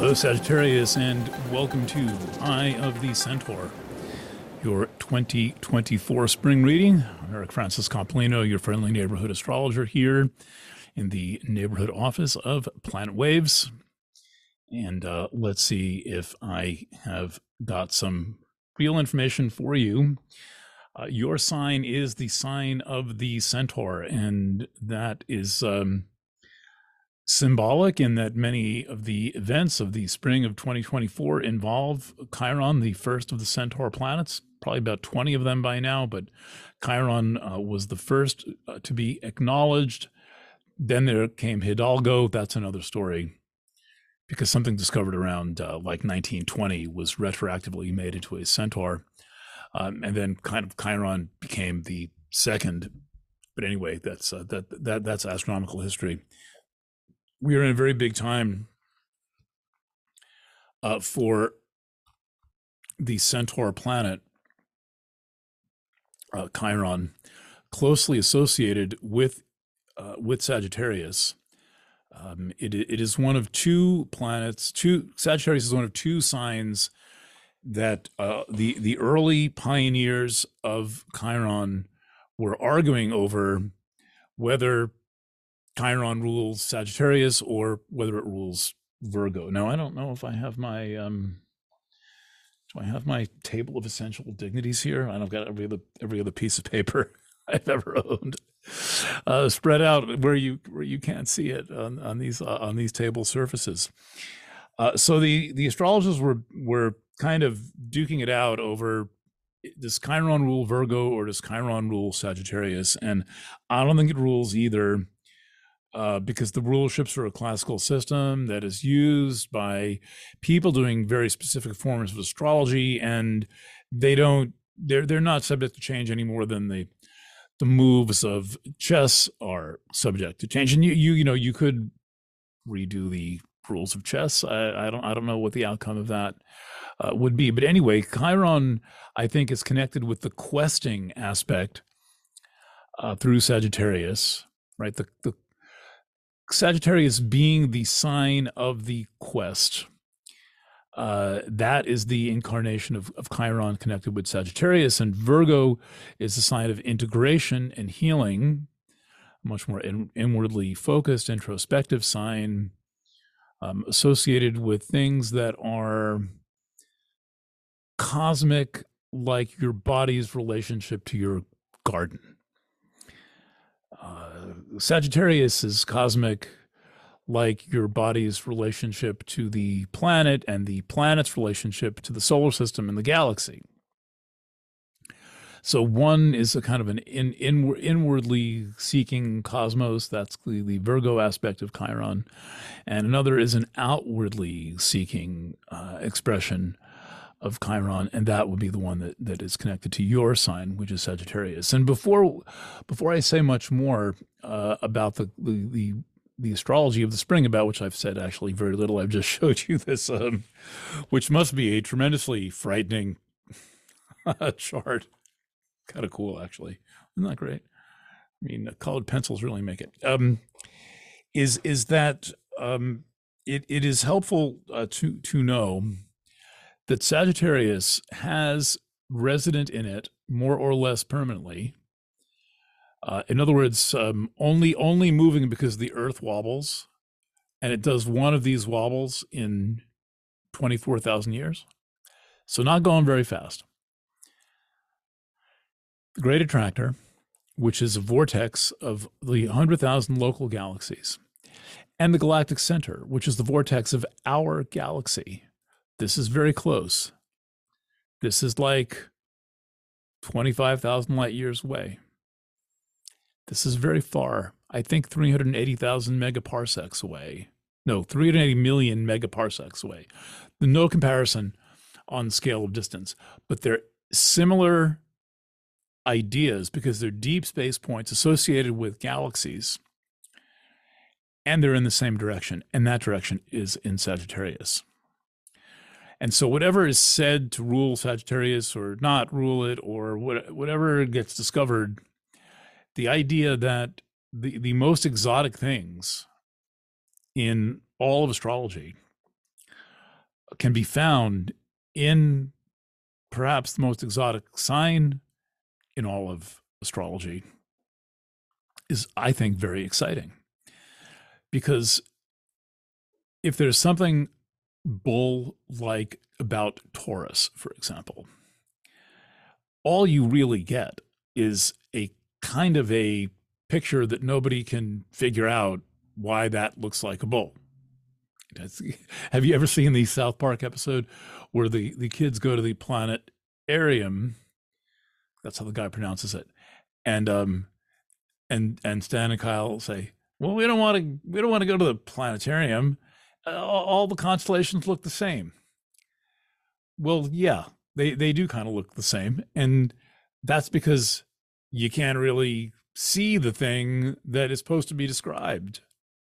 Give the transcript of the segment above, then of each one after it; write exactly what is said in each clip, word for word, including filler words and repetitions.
Hello, Sagittarius, and welcome to Eye of the Centaur, your twenty twenty-four spring reading. I'm Eric Francis Coppolino, your friendly neighborhood astrologer here in the neighborhood office of Planet Waves. And uh, let's see if I have got some real information for you. Uh, your sign is the sign of the Centaur, and that is um, symbolic in that many of the events of the spring of twenty twenty-four involve Chiron, the first of the Centaur planets. Probably about twenty of them by now, but Chiron uh, was the first uh, to be acknowledged. Then there came Hidalgo. That's another story, because something discovered around uh, like nineteen twenty was retroactively made into a Centaur. Um, and then kind of Chiron became the second. But anyway, that's uh, that that that's astronomical history. We are in a very big time uh, for the Centaur planet, uh, Chiron, closely associated with uh, with Sagittarius. Um, it it is one of two planets. Two Sagittarius is one of two signs that uh, the the early pioneers of Chiron were arguing over whether Chiron rules Sagittarius or whether it rules Virgo. Now, I don't know if I have my um, do I have my table of essential dignities here? I don't got every other every other piece of paper I've ever owned uh, spread out where you where you can't see it on on these uh, on these table surfaces. Uh, so the the astrologers were were kind of duking it out over, does Chiron rule Virgo or does Chiron rule Sagittarius? And I don't think it rules either. Uh, because the ruleships are a classical system that is used by people doing very specific forms of astrology, and they don't they're they're not subject to change any more than the the moves of chess are subject to change. And you you you know you could redo the rules of chess. I, I don't I don't know what the outcome of that uh, would be, but anyway, Chiron, I think, is connected with the questing aspect uh, through Sagittarius, right? The the Sagittarius being the sign of the quest. Uh, that is the incarnation of, of Chiron connected with Sagittarius, and Virgo is the sign of integration and healing, much more in, inwardly focused, introspective sign um, associated with things that are cosmic, like your body's relationship to your garden. Uh, Sagittarius is cosmic, like your body's relationship to the planet and the planet's relationship to the solar system and the galaxy. So one is a kind of an in, in, inwardly seeking cosmos. That's the, the Virgo aspect of Chiron. And another is an outwardly seeking uh, expression of Chiron, and that would be the one that, that is connected to your sign, which is Sagittarius. And before before I say much more uh, about the, the the the astrology of the spring, about which I've said actually very little, I've just showed you this, um, which must be a tremendously frightening chart. Kind of cool, actually. Isn't that great? I mean, colored pencils really make it. Um, is is that um, it it is helpful uh, to to know that Sagittarius has resident in it more or less permanently. Uh, in other words, um, only only moving because the Earth wobbles, and it does one of these wobbles in twenty-four thousand years. So not going very fast. The Great Attractor, which is a vortex of the one hundred thousand local galaxies, and the Galactic Center, which is the vortex of our galaxy. This is very close. This is like twenty-five thousand light years away. This is very far. I think three hundred eighty thousand megaparsecs away. No, three hundred eighty million megaparsecs away. No comparison on scale of distance, but they're similar ideas because they're deep space points associated with galaxies, and they're in the same direction, and that direction is in Sagittarius. And so whatever is said to rule Sagittarius or not rule it, or what, whatever gets discovered, the idea that the, the most exotic things in all of astrology can be found in perhaps the most exotic sign in all of astrology is, I think, very exciting. Because if there's something bull-like about Taurus, for example, all you really get is a kind of a picture that nobody can figure out why that looks like a bull. That's, have you ever seen the South Park episode where the, the kids go to the planetarium? That's how the guy pronounces it. And um and and Stan and Kyle say, well, we don't want to we don't want to go to the planetarium. Uh, all, all the constellations look the same. Well, yeah, they they do kind of look the same, and that's because you can't really see the thing that is supposed to be described.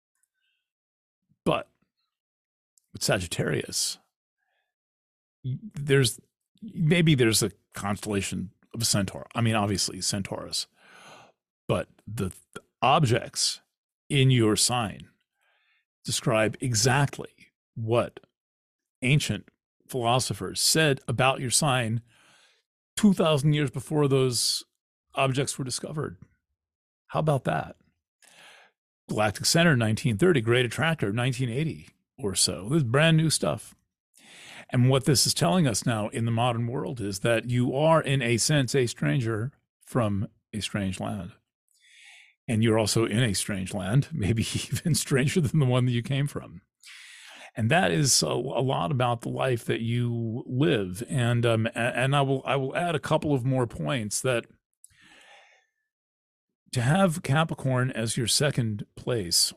But with Sagittarius, there's maybe there's a constellation of a centaur. I mean, obviously Centaurus, but the, the objects in your sign describe exactly what ancient philosophers said about your sign two thousand years before those objects were discovered. How about that? Galactic Center, nineteen thirty, Great Attractor, nineteen eighty or so. This is brand new stuff. And what this is telling us now in the modern world is that you are, in a sense, a stranger from a strange land. And you're also in a strange land, maybe even stranger than the one that you came from. And that is a, a lot about the life that you live. And um, and I will I will add a couple of more points. That to have Capricorn as your second place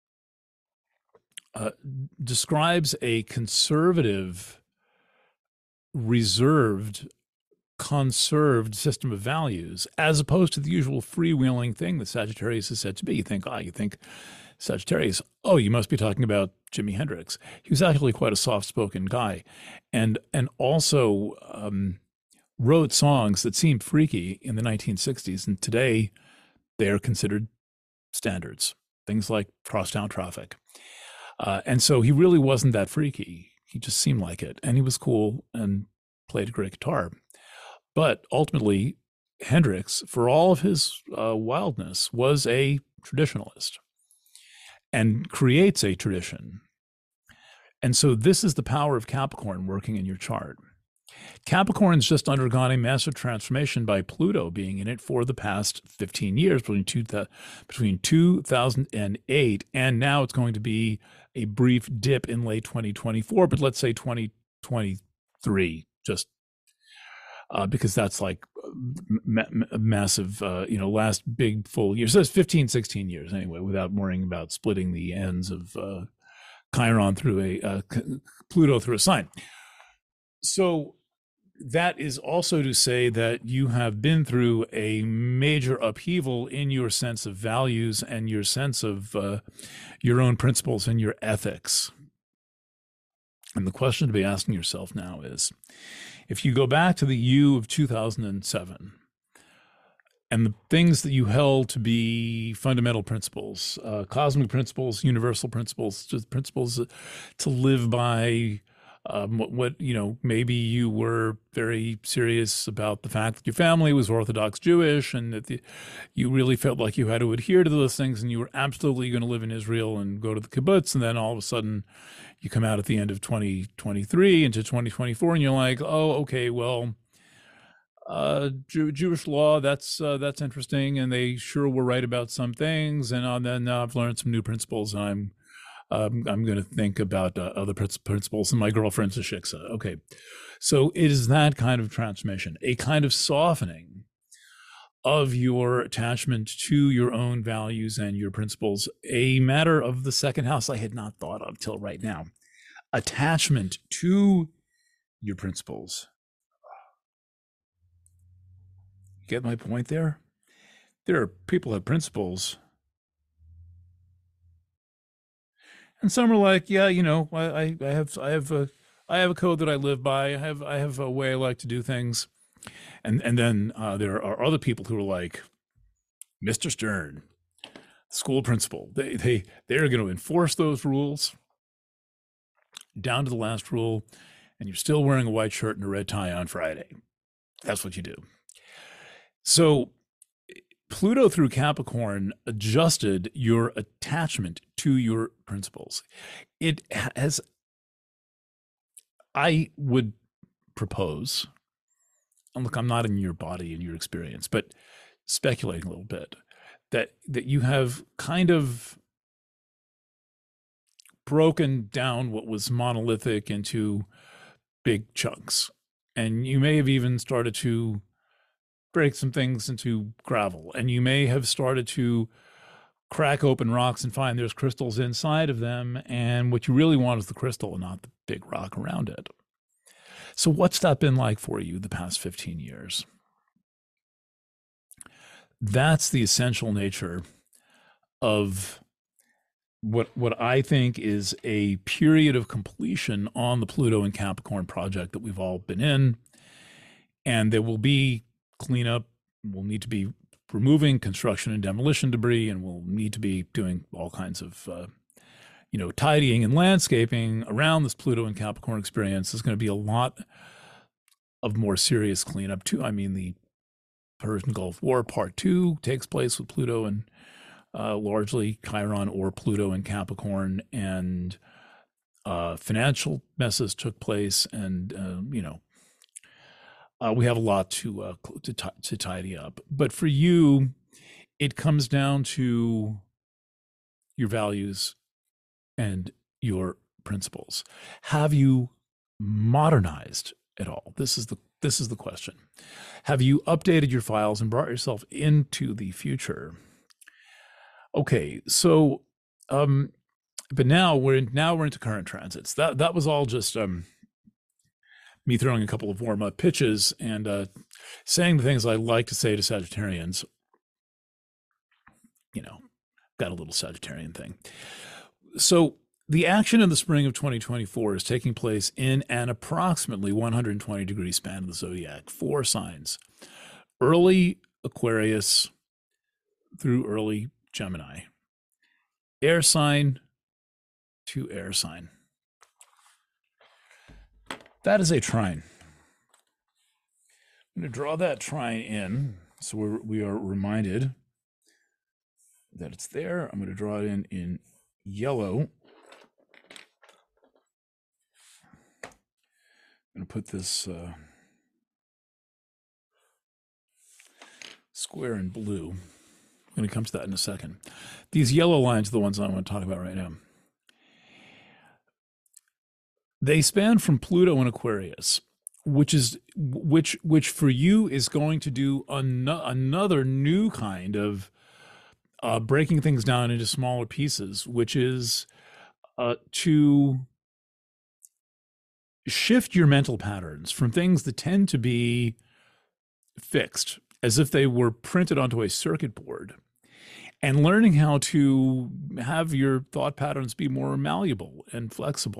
uh, describes a conservative, reserved, conserved system of values, as opposed to the usual freewheeling thing that Sagittarius is said to be. You think, ah, you think Sagittarius, oh, you must be talking about Jimi Hendrix. He was actually quite a soft-spoken guy, and and also um, wrote songs that seemed freaky in the nineteen sixties, and today they are considered standards. Things like Crosstown Traffic, uh, and so he really wasn't that freaky. He just seemed like it, and he was cool and played a great guitar. But ultimately, Hendrix, for all of his uh, wildness, was a traditionalist and creates a tradition. And so this is the power of Capricorn working in your chart. Capricorn's just undergone a massive transformation by Pluto being in it for the past fifteen years, between two, between two thousand eight and now it's going to be a brief dip in late twenty twenty-four, but let's say twenty twenty-three, just uh, because that's like ma massive, uh, you know, last big full year. So it's fifteen, sixteen years anyway, without worrying about splitting the ends of uh, Chiron through a, uh, Pluto through a sign. So that is also to say that you have been through a major upheaval in your sense of values and your sense of uh, your own principles and your ethics. And the question to be asking yourself now is, if you go back to the you of two thousand seven and the things that you held to be fundamental principles, uh, cosmic principles, universal principles, just principles to live by, Um, what, what, you know, maybe you were very serious about the fact that your family was Orthodox Jewish and that the, you really felt like you had to adhere to those things, and you were absolutely going to live in Israel and go to the kibbutz. And then all of a sudden you come out at the end of twenty twenty-three into twenty twenty-four and you're like, oh, okay, well, uh, Jew Jewish law, that's, uh, that's interesting. And they sure were right about some things. And uh, then uh, I've learned some new principles, and I'm, Um, I'm going to think about uh, other principles, and my girlfriend's a shiksa. Okay. So it is that kind of transformation, a kind of softening of your attachment to your own values and your principles, a matter of the second house I had not thought of till right now. Attachment to your principles. Get my point there? There are people who have principles, and some are like, yeah, you know, I, I have, I have a, I have a code that I live by. I have, I have a way I like to do things. And, and then uh, there are other people who are like, Mister Stern, school principal. They, they, they're going to enforce those rules. down to the last rule, and you're still wearing a white shirt and a red tie on Friday. That's what you do. So Pluto through Capricorn adjusted your attachment to your principles. It has, I would propose, and look, I'm not in your body and your experience, but speculating a little bit, that that you have kind of broken down what was monolithic into big chunks. And you may have even started to break some things into gravel, and you may have started to crack open rocks and find there's crystals inside of them, and what you really want is the crystal and not the big rock around it. So what's that been like for you the past fifteen years? That's the essential nature of what what I think is a period of completion on the Pluto and Capricorn project that we've all been in. And there will be cleanup. We'll need to be removing construction and demolition debris, and we'll need to be doing all kinds of, uh, you know, tidying and landscaping around this Pluto and Capricorn experience. There's going to be a lot of more serious cleanup too. I mean, the Persian Gulf War Part Two takes place with Pluto and uh, largely Chiron or Pluto and Capricorn, and uh, financial messes took place, and uh, you know, uh, we have a lot to uh, to t- to tidy up. But for you, it comes down to your values and your principles. Have you modernized at all? This is the this is the question. Have you updated your files and brought yourself into the future? Okay, so um, but now we're in, now we're into current transits. That that was all just um, me throwing a couple of warm up pitches and uh, saying the things I like to say to Sagittarians. You know, got a little Sagittarian thing. So the action in the spring of twenty twenty-four is taking place in an approximately one hundred twenty degree span of the zodiac, four signs: early Aquarius through early Gemini, air sign to air sign. That is a trine. I'm going to draw that trine in so we're, we are reminded that it's there. I'm going to draw it in in yellow. I'm going to put this uh, square in blue. I'm going to come to that in a second. These yellow lines are the ones I want to talk about right now. They span from Pluto and Aquarius, which is which which for you is going to do an- another new kind of uh, breaking things down into smaller pieces, which is uh, to shift your mental patterns from things that tend to be fixed, as if they were printed onto a circuit board, and learning how to have your thought patterns be more malleable and flexible.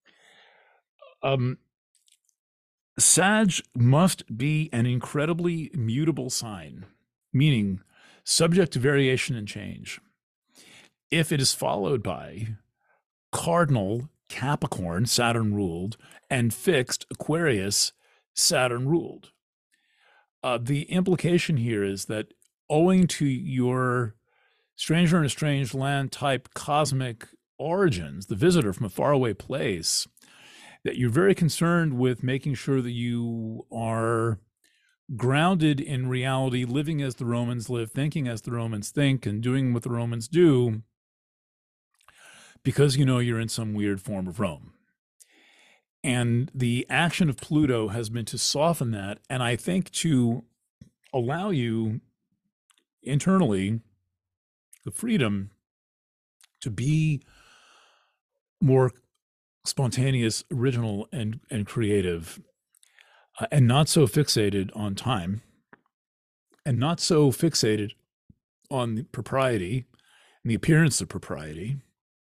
Um, Sag must be an incredibly mutable sign, meaning subject to variation and change, if it is followed by cardinal Capricorn, Saturn ruled, and fixed Aquarius, Saturn ruled. Uh, the implication here is that owing to your stranger in a strange land type cosmic origins, the visitor from a faraway place, that you're very concerned with making sure that you are grounded in reality, living as the Romans live, thinking as the Romans think, and doing what the Romans do, because you know you're in some weird form of Rome. And the action of Pluto has been to soften that, and I think to allow you internally the freedom to be more spontaneous, original, and and creative, uh, and not so fixated on time, and not so fixated on the propriety and the appearance of propriety,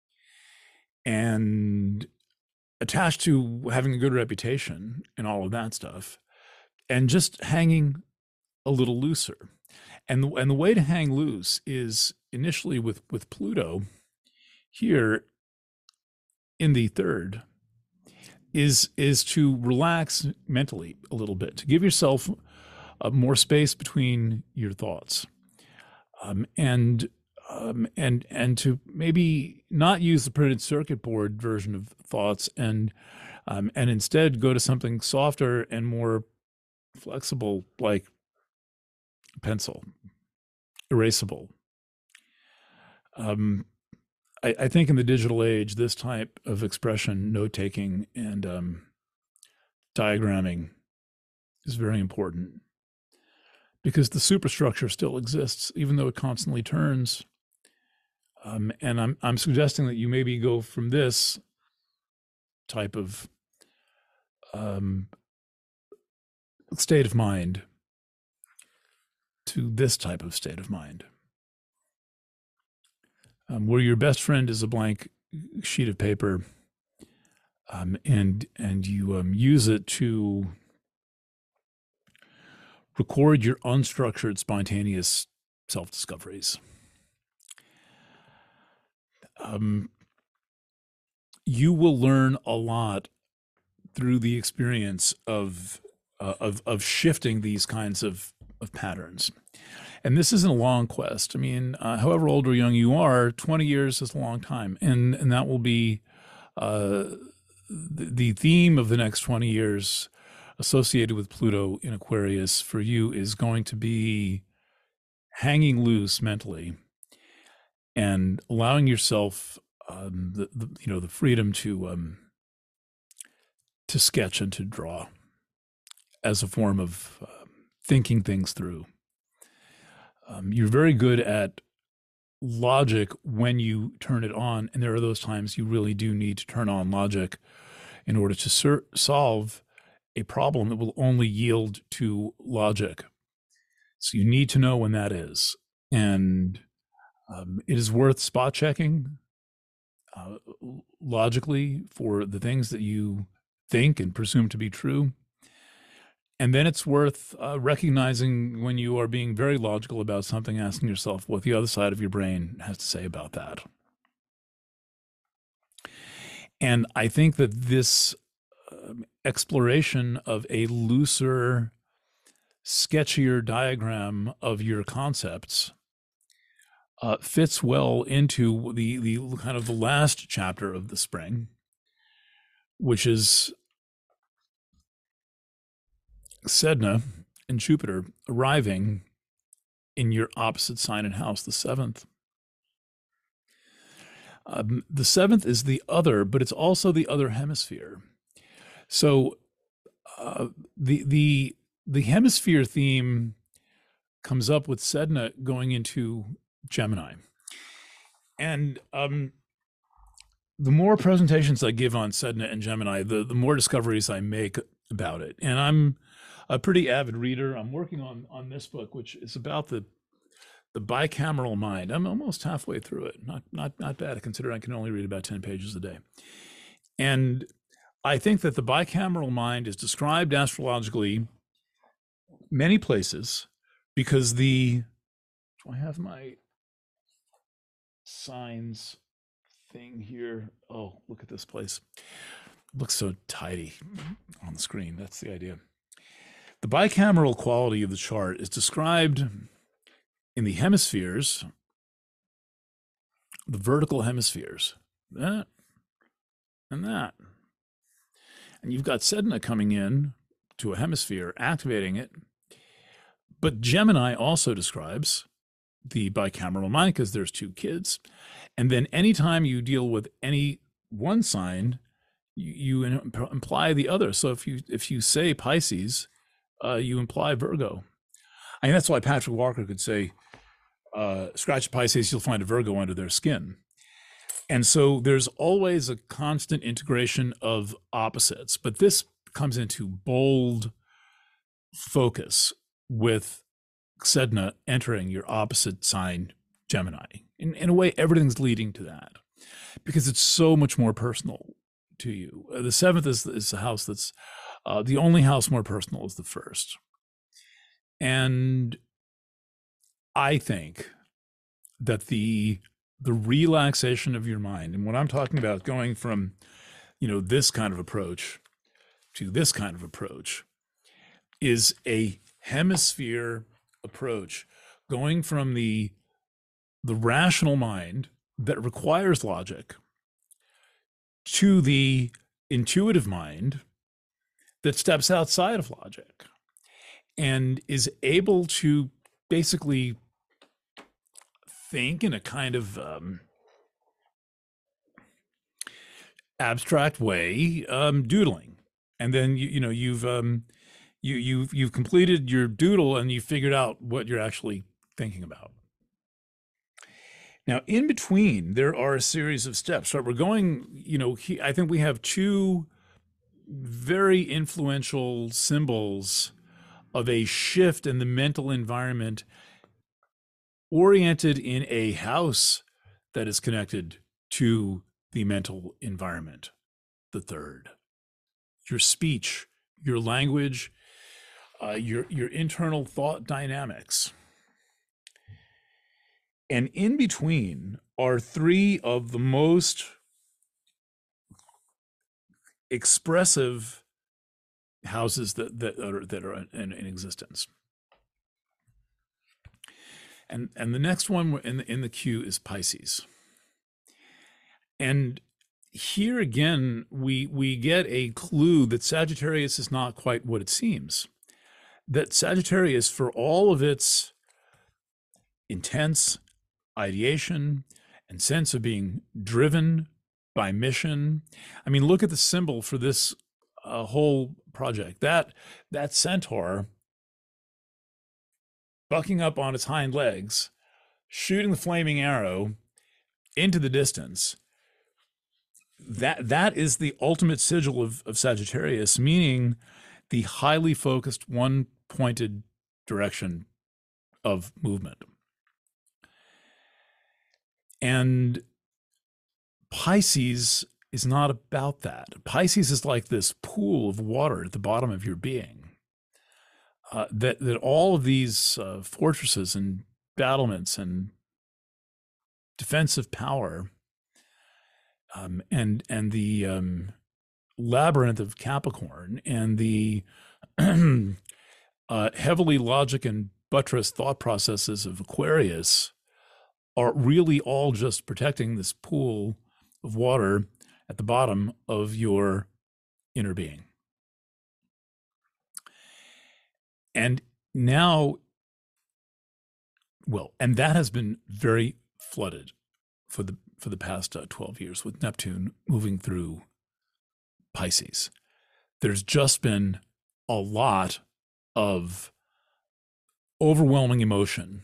and attached to having a good reputation and all of that stuff, and just hanging a little looser. And the, and the way to hang loose is initially with with Pluto here in the third is is to relax mentally a little bit, to give yourself uh, more space between your thoughts, um, and um, and and to maybe not use the printed circuit board version of thoughts, and um, and instead go to something softer and more flexible, like pencil, erasable. Um, I, I think in the digital age, this type of expression, note taking, and um, diagramming is very important, because the superstructure still exists, even though it constantly turns. Um, and I'm I'm suggesting that you maybe go from this type of um, state of mind to this type of state of mind, um, where your best friend is a blank sheet of paper, um, and and you um, use it to record your unstructured, spontaneous self-discoveries. Um, you will learn a lot through the experience of uh, of of shifting these kinds of of patterns. And this isn't a long quest. I mean, uh, however old or young you are, twenty years is a long time, and and that will be uh, the, the theme of the next twenty years associated with Pluto in Aquarius for you is going to be hanging loose mentally and allowing yourself um, the, the you know the freedom to um, to sketch and to draw as a form of uh, thinking things through. Um, you're very good at logic when you turn it on, and there are those times you really do need to turn on logic in order to ser- solve a problem that will only yield to logic. So you need to know when that is. And um, it is worth spot checking uh, logically for the things that you think and presume to be true. And then it's worth uh, recognizing when you are being very logical about something, asking yourself what the other side of your brain has to say about that. And I think that this uh, exploration of a looser, sketchier diagram of your concepts uh, fits well into the, the kind of the last chapter of the spring, which is Sedna and Jupiter arriving in your opposite sign and house, the seventh. Um, the seventh is the other, but it's also the other hemisphere. So uh, the the the hemisphere theme comes up with Sedna going into Gemini, and um, the more presentations I give on Sedna and Gemini, the the more discoveries I make about it. And I'm a pretty avid reader. I'm working on on this book, which is about the the bicameral mind. I'm almost halfway through it. Not not not bad, considering I can only read about ten pages a day. And I think that the bicameral mind is described astrologically many places because the do I have my signs thing here? Oh, look at this place. It looks so tidy on the screen. That's the idea. The bicameral quality of the chart is described in the hemispheres, the vertical hemispheres, that and that. And you've got Sedna coming in to a hemisphere, activating it. But Gemini also describes the bicameral mind because there's two kids. And then anytime you deal with any one sign, you, you imply the other. So if you if you say Pisces, uh, you imply Virgo. I mean, that's why Patrick Walker could say, uh, scratch Pisces, you'll find a Virgo under their skin. And so there's always a constant integration of opposites, but this comes into bold focus with Sedna entering your opposite sign, Gemini. In, in a way, everything's leading to that because it's so much more personal to you. Uh, the seventh is, is the house that's uh, the only house more personal is the first. And I think that the the relaxation of your mind, and what I'm talking about, going from, you know, this kind of approach to this kind of approach is a hemisphere approach, going from the the rational mind that requires logic to the intuitive mind that steps outside of logic and is able to basically think in a kind of um, abstract way, um, doodling, and then you you know you've um, you you've you've completed your doodle and you figured out what you're actually thinking about. Now, in between, there are a series of steps. Right, we're going. You know, he, I think we have two very influential symbols of a shift in the mental environment oriented in a house that is connected to the mental environment. The third, your speech, your language, uh, your your internal thought dynamics. And in between are three of the most expressive houses that that are that are in, in existence. And and the next one in the, in the queue is Pisces. And here again, we we get a clue that Sagittarius is not quite what it seems. That Sagittarius, for all of its intense ideation and sense of being driven by mission. I mean, look at the symbol for this uh, whole project. That that centaur bucking up on its hind legs, shooting the flaming arrow into the distance. That that is the ultimate sigil of, of Sagittarius, meaning the highly focused, one-pointed direction of movement. And Pisces is not about that. Pisces is like this pool of water at the bottom of your being. Uh, that that all of these uh, fortresses and battlements and defensive power um, and and the um, labyrinth of Capricorn and the uh, heavily logic and buttressed thought processes of Aquarius are really all just protecting this pool of water at the bottom of your inner being. And now, well, and that has been very flooded for the for the past uh, twelve years with Neptune moving through Pisces. There's just been a lot of overwhelming emotion.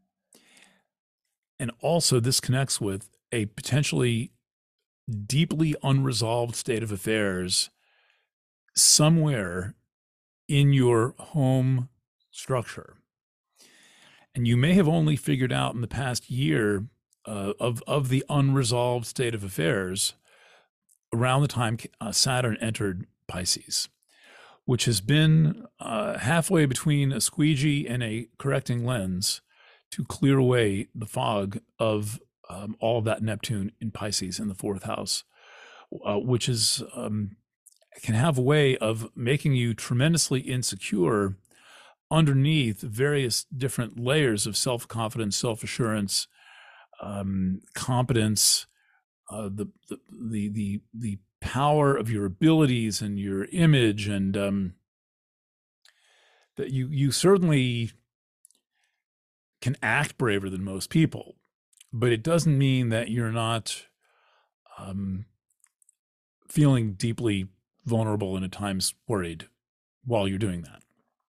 And also this connects with a potentially deeply unresolved state of affairs somewhere in your home structure. And you may have only figured out in the past year uh, of, of the unresolved state of affairs around the time uh, Saturn entered Pisces, which has been uh, halfway between a squeegee and a correcting lens to clear away the fog of um, all of that Neptune in Pisces in the fourth house, uh, which is um, can have a way of making you tremendously insecure underneath various different layers of self-confidence, self-assurance, um, competence, uh, the, the the the the power of your abilities and your image, and um, that you you certainly can act braver than most people, but it doesn't mean that you're not um, feeling deeply vulnerable and at times worried while you're doing that.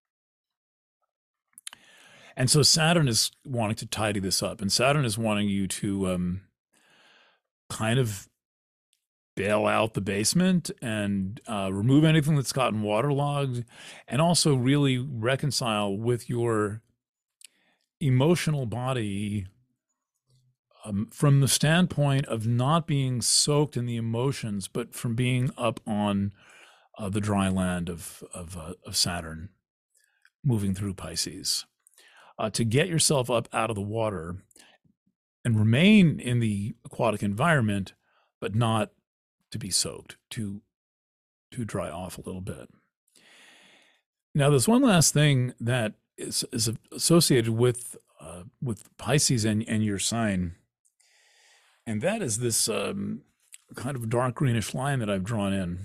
And so Saturn is wanting to tidy this up, and Saturn is wanting you to um, kind of bail out the basement and uh, remove anything that's gotten waterlogged, and also really reconcile with your emotional body um, from the standpoint of not being soaked in the emotions, but from being up on uh, the dry land of of, uh, of Saturn moving through Pisces. Uh, to get yourself up out of the water and remain in the aquatic environment, but not to be soaked, to to dry off a little bit. Now, there's one last thing that is, is associated with uh, with Pisces and, and your sign, and that is this um, kind of dark greenish line that I've drawn in.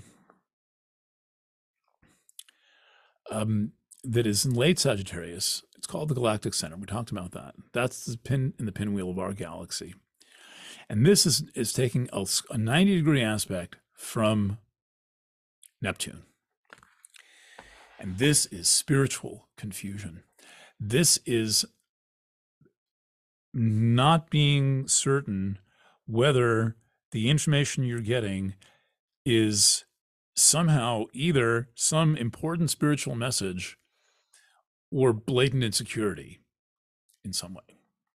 Um, that is in late Sagittarius. It's called the galactic center. We talked about that. That's the pin in the pinwheel of our galaxy. And this is, is taking a, a ninety degree aspect from Neptune. And this is spiritual confusion. This is not being certain whether the information you're getting is somehow either some important spiritual message or blatant insecurity in some way.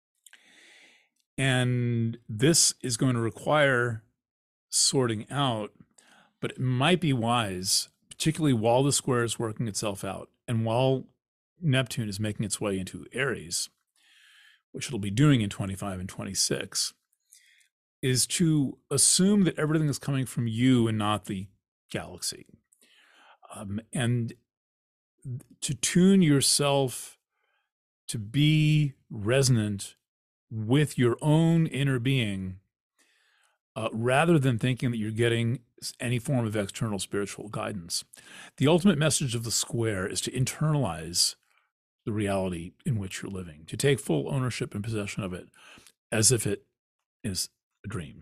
And this is going to require sorting out, but it might be wise, particularly while the square is working itself out and while Neptune is making its way into Aries, which it'll be doing in twenty-five and twenty-six, is to assume that everything is coming from you and not the galaxy. Um, and to tune yourself to be resonant with your own inner being, uh, rather than thinking that you're getting any form of external spiritual guidance. The ultimate message of the square is to internalize the reality in which you're living, to take full ownership and possession of it as if it is a dream.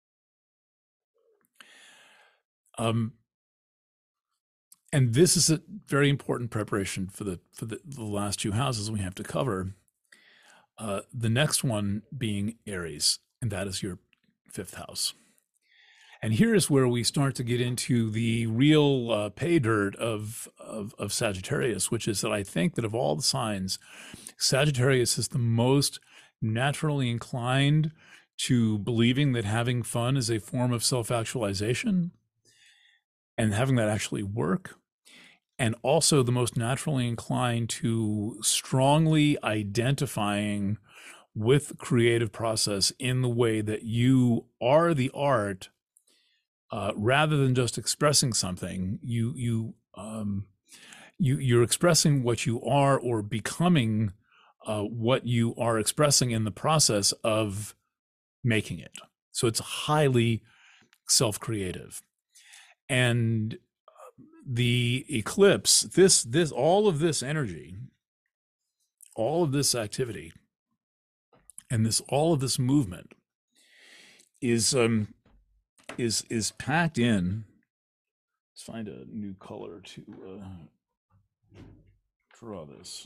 Um, and this is a very important preparation for the for the, the last two houses we have to cover. Uh, the next one being Aries, and that is your fifth house. And here is where we start to get into the real uh, pay dirt of, of, of Sagittarius, which is that I think that of all the signs, Sagittarius is the most naturally inclined to believing that having fun is a form of self-actualization and having that actually work. And also the most naturally inclined to strongly identifying with the creative process in the way that you are the art, uh, rather than just expressing something. You you um, you you're expressing what you are, or becoming uh, what you are expressing in the process of making it. So it's highly self-creative. And the eclipse, this this all of this energy, all of this activity, and this all of this movement is um is is packed in. Let's find a new color to uh, draw this.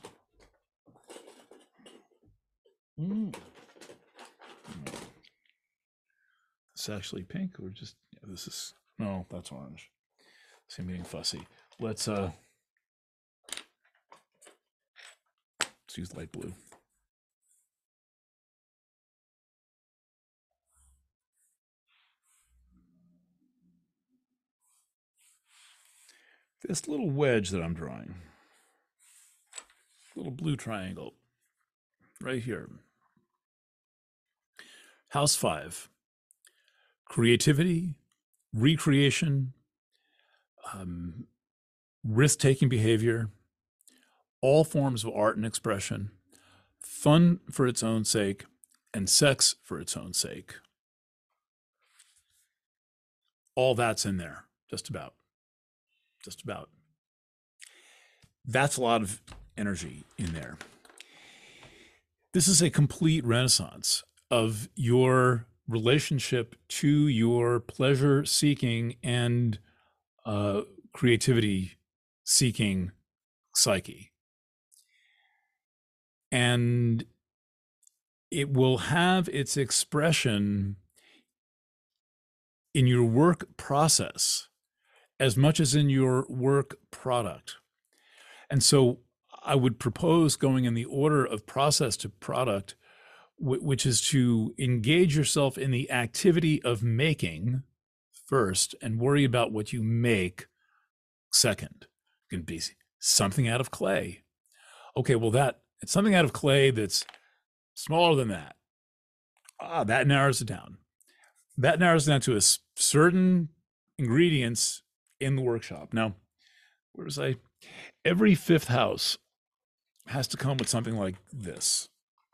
Mm. It's actually pink, or just yeah, this is no, that's orange. See, I'm getting fussy. Let's uh let's use light blue. This little wedge that I'm drawing, little blue triangle right here. House five, creativity, recreation, um, risk-taking behavior, all forms of art and expression, fun for its own sake, and sex for its own sake. All that's in there, just about. Just about. That's a lot of energy in there. This is a complete renaissance of your relationship to your pleasure-seeking and uh, creativity-seeking psyche. And it will have its expression in your work process as much as in your work product. And so I would propose going in the order of process to product, which is to engage yourself in the activity of making first and worry about what you make second. It can be something out of clay. Okay, well, that it's something out of clay that's smaller than that. Ah, that narrows it down. That narrows it down to a certain ingredients in the workshop. Now, where was I? Every fifth house has to come with something like this.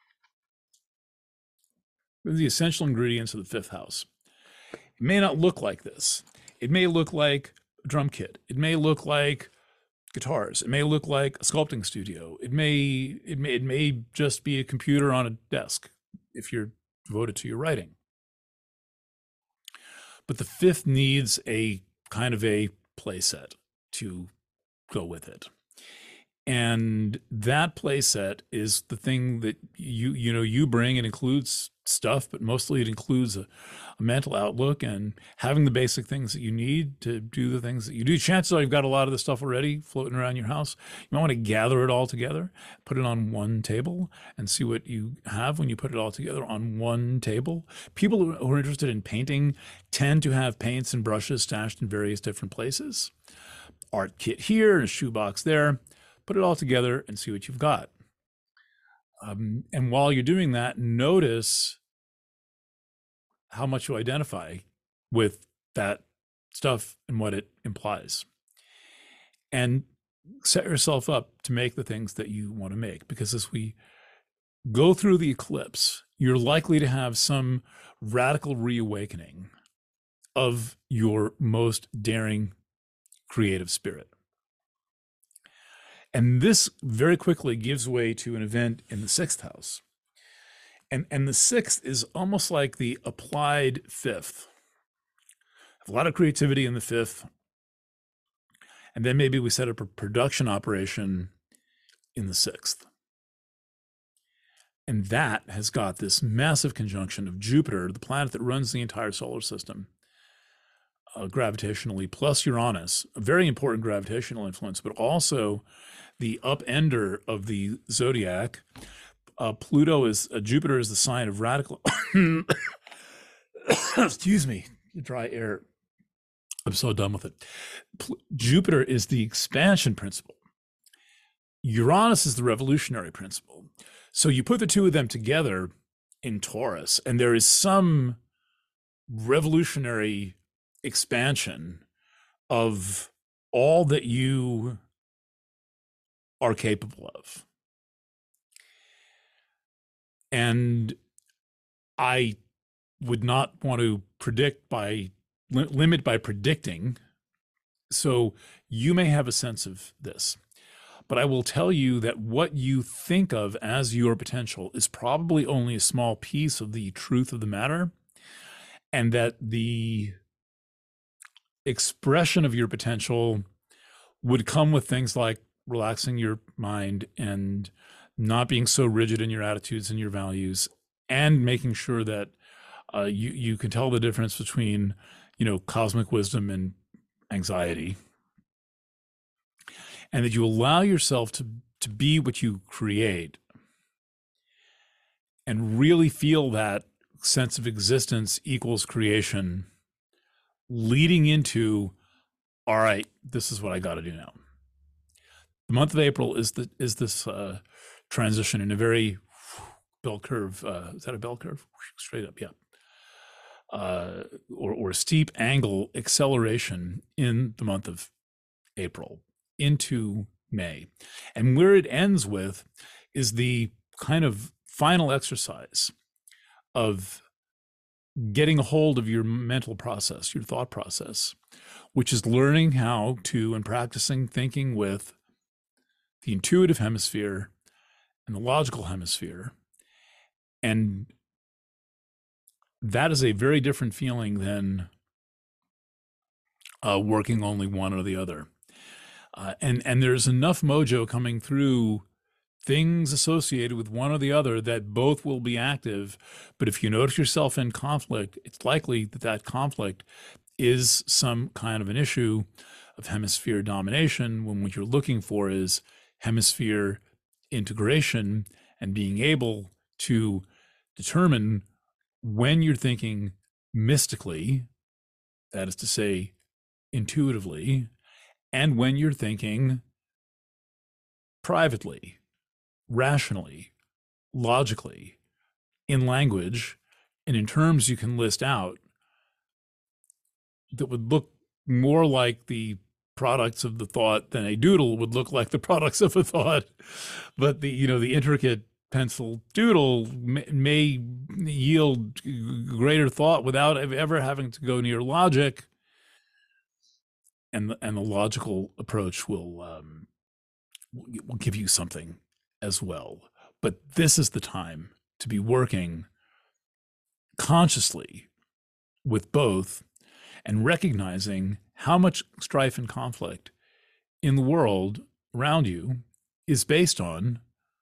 These are the essential ingredients of the fifth house. It may not look like this. It may look like a drum kit. It may look like guitars. It may look like a sculpting studio. It may it may it may just be a computer on a desk if you're devoted to your writing. But the fifth needs a kind of a play set to go with it. And that play set is the thing that you you know you bring. It includes stuff, but mostly it includes a, a mental outlook and having the basic things that you need to do the things that you do. Chances are you've got a lot of the stuff already floating around your house. You might want to gather it all together, put it on one table, and see what you have when you put it all together on one table. People who are interested in painting tend to have paints and brushes stashed in various different places. Art kit here and a shoebox there. Put it all together and see what you've got. Um, and while you're doing that, notice how much you identify with that stuff and what it implies. And set yourself up to make the things that you want to make. Because as we go through the eclipse, you're likely to have some radical reawakening of your most daring creative spirit. And this very quickly gives way to an event in the sixth house. And, and the sixth is almost like the applied fifth. A lot of creativity in the fifth. And then maybe we set up a production operation in the sixth. And that has got this massive conjunction of Jupiter, the planet that runs the entire solar system, uh, gravitationally, plus Uranus, a very important gravitational influence, but also the upender of the zodiac. Uh, Pluto is, uh, Jupiter is the sign of radical, excuse me, dry air. I'm so done with it. Pl- Jupiter is the expansion principle. Uranus is the revolutionary principle. So you put the two of them together in Taurus, and there is some revolutionary expansion of all that you are capable of. And I would not want to predict by li- limit by predicting. So you may have a sense of this, but I will tell you that what you think of as your potential is probably only a small piece of the truth of the matter, and that the expression of your potential would come with things like relaxing your mind and not being so rigid in your attitudes and your values, and making sure that uh, you you can tell the difference between, you know, cosmic wisdom and anxiety, and that you allow yourself to to be what you create, and really feel that sense of existence equals creation, leading into, all right, this is what I got to do now. The month of April is the is this uh, transition in a very bell curve. Uh, is that a bell curve? Straight up, yeah. Uh, or or steep angle acceleration in the month of April into May, and where it ends with is the kind of final exercise of getting a hold of your mental process, your thought process, which is learning how to and practicing thinking with the intuitive hemisphere and the logical hemisphere. And that is a very different feeling than uh, working only one or the other. Uh, and, and there's enough mojo coming through things associated with one or the other that both will be active. But if you notice yourself in conflict, it's likely that that conflict is some kind of an issue of hemisphere domination, when what you're looking for is hemisphere integration and being able to determine when you're thinking mystically, that is to say, intuitively, and when you're thinking privately, rationally, logically, in language, and in terms you can list out that would look more like the products of the thought than a doodle would look like the products of a thought. But the, you know, the intricate pencil doodle may, may yield greater thought without ever having to go near logic. And the, and the logical approach will um, will give you something as well. But this is the time to be working consciously with both and recognizing how much strife and conflict in the world around you is based on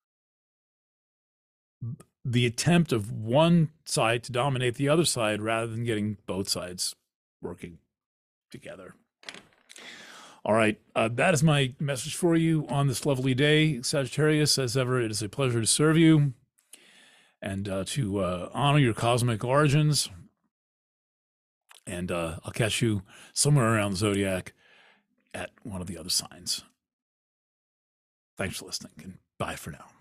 the attempt of one side to dominate the other side rather than getting both sides working together. All right, uh, that is my message for you on this lovely day, Sagittarius. As ever, it is a pleasure to serve you and uh, to uh, honor your cosmic origins. And uh, I'll catch you somewhere around the zodiac at one of the other signs. Thanks for listening, and bye for now.